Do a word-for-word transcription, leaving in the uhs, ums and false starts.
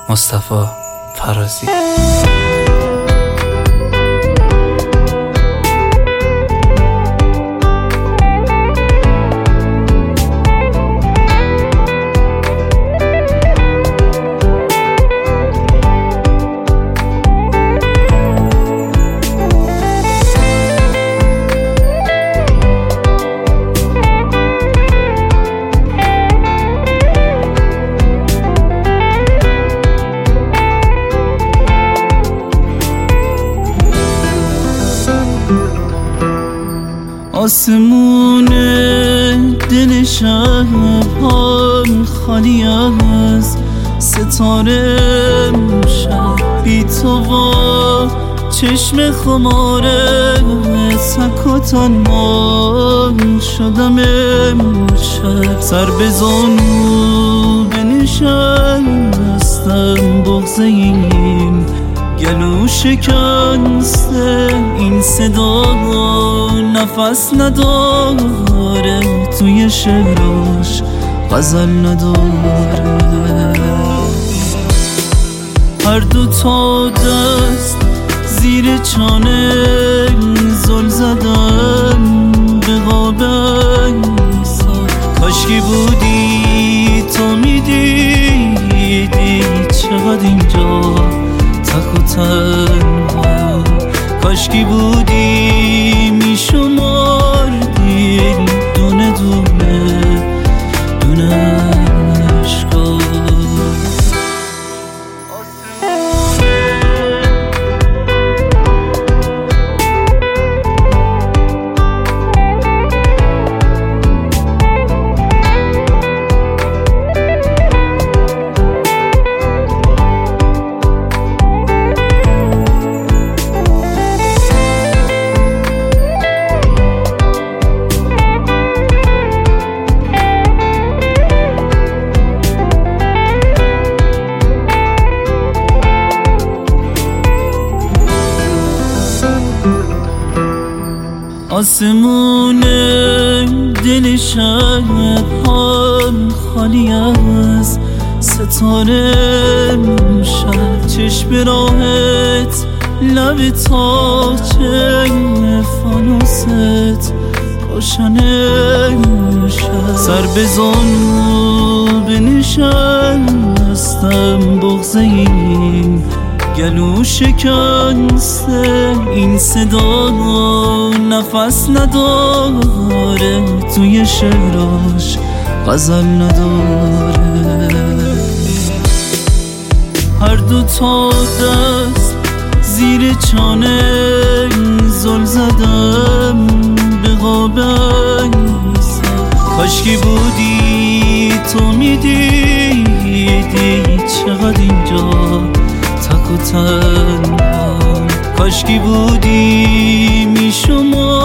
مصطفی فرازی. آسمون دل شب‌ها خالی از ستاره شب بی تو و چشم خماره تک و تنها شدم امشب. سر بزنو بنشستم بغضه این گلو شکسته، این صدا نفس نداره، توی شعراش غزل نداره. هر دو تا دست زیر چانه زل زدن به قاب کاشکی بودی تو میدیدی چقدر اینجا تک و تنها. کاشکی بودی میشمردی دونه دونه دونه عشقا. آسمون دل شب‌ها خالی از ستاره شب. چشم راحت لب تاچه فانوست روشن شب. سر بزن بنشستم بغضه این گلو شکسته، این صدا نفس نداره، توی شعراش غزل نداره. هر دو تا دست زیر چانه زل زدم به قاب کاشکی بودی تو میدیدی چقدر اینجا تک و تنها. کاشکی بودی میشمردی